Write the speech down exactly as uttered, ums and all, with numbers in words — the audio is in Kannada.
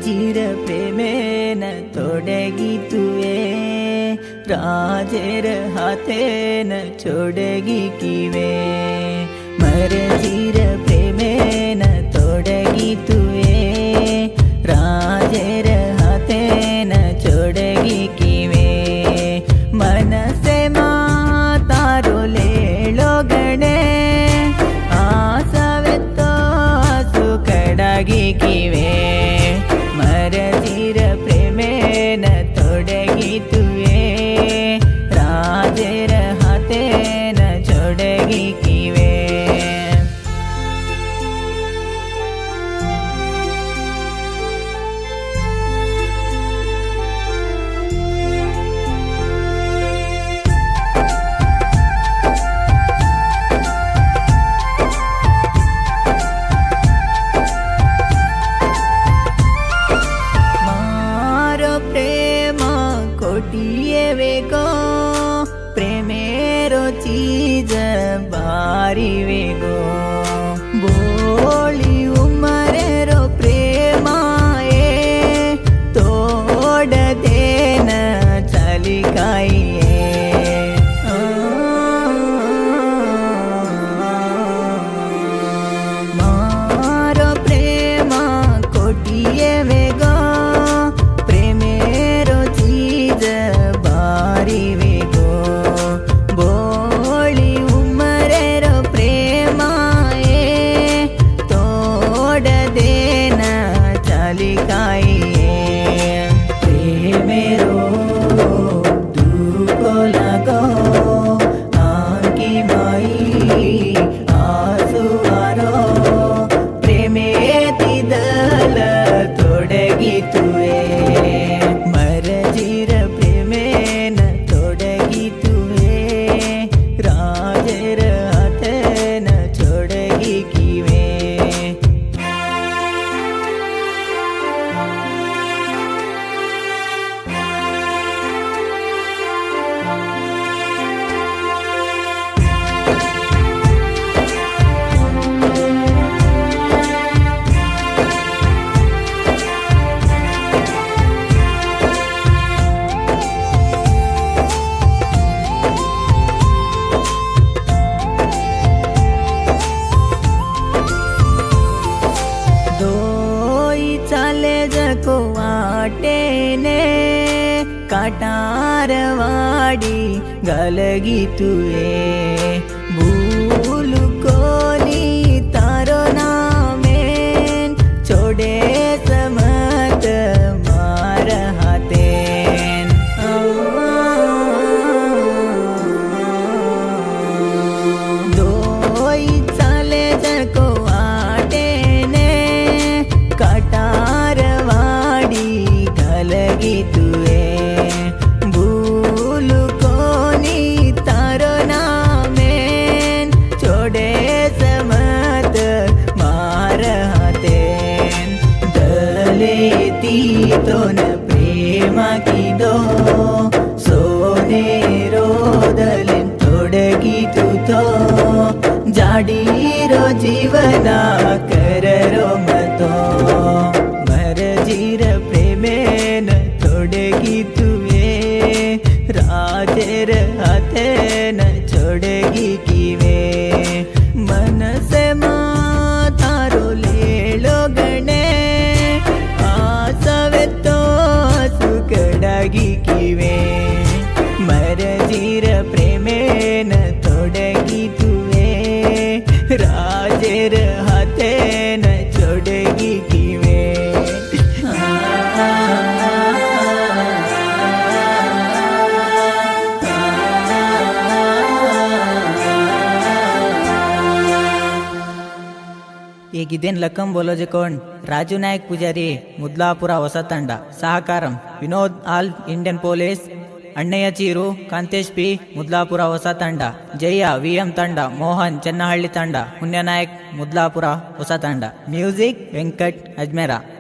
ಮರಜಿರ ಪ್ರೇಮೇನ ತೊಡಗಿತುವೆ ರಾಜರ ಹಾತೇನ ಚೊಡಗಿಕಿವೆ ಮರಜಿರ ಪ್ರೇಮೇನ ತೊಡಗಿತುವೆ ರಾಜರ ಹಾತೇನ ಚೊಡಗಿಕಿವೆ ಮನಸೆ ಮಾತಾರೋ ಲೇಳೋಗಣೆ ಆಸವೆತ್ತೋ ಆಸು ಕಡಗಿಕಿವೆ ಮರಜಿರ ಪ್ರೇಮೇನ ತೊಡಗಿತುವೆ ರಾಜರ ಹಾತೇನ ಚೊಡಗಿಕಿವೆ वेगो प्रेमेरो चीज बारी वेगो बोली उमरेरो प्रेमाए तोड़ देन चलिकाइए मारो प्रेमा कोटिए वेगो प्रेमेरो चीज बारिवेगो बोली उमरेरो प्रेमाए तोड़ देना चालिकाइए प्रेमेरो दुको लगो आंकी माई आसुआरो प्रेमे तिदल तोड़गितुवे मरजिर प्रेमेन तोड़गितुवे राजर हातೇನ ಚೊಡಗಿಕಿವೆ को आटेने काटारवाड़ी गलगितुवे भूलु कोनी तारो नामेन छोड़े समत मार हातेन दोई चाले जको आटेने काटार गलगितुवे भूलु कोनी तारो नामेन छोड़े समत मार हातेन दलेती तो न प्रेम की दो सोने रोदलेन तोड़गितु तो जाडीरो जीवना कररो मतो मरजिर प्रेमेन तोड़गितुवे राजर हातೇನ ಚೊಡಗಿಕಿವೆ मनसे मातारो ಲೇಳೋಗಣೆ आसवेत्तो आसु कಡಗಿಕಿವೆ मरजिर प्रेमेन तोड़गितुवे राजर हातೇನ ಚೊಡಗಿಕಿವೆ ಈಗಿದೇನ್ ಲಕ್ಕಂ ಬೋಲೋಜೆ ಕೊಂಡ್ ರಾಜು ನಾಯಕ್ ಪೂಜಾರಿ ಮುದ್ಲಾಪುರ ಹೊಸ ತಂಡ ಸಹಕಾರಂ Vinod all Indian police Annayya ಚೀರು ಕಾಂತೇಶ್ ಪಿ ಮುದ್ಲಾಪುರ ಹೊಸ ತಂಡ ಜಯ ವಿಎಂ ತಂಡ ಮೋಹನ್ ಚೆನ್ನಹಳ್ಳಿ ತಂಡ ಪುಣ್ಯನಾಯಕ್ ಮುದ್ಲಾಪುರ ಹೊಸ ತಂಡ ಮ್ಯೂಸಿಕ್ ವೆಂಕಟ್ ಅಜ್ಮೇರ.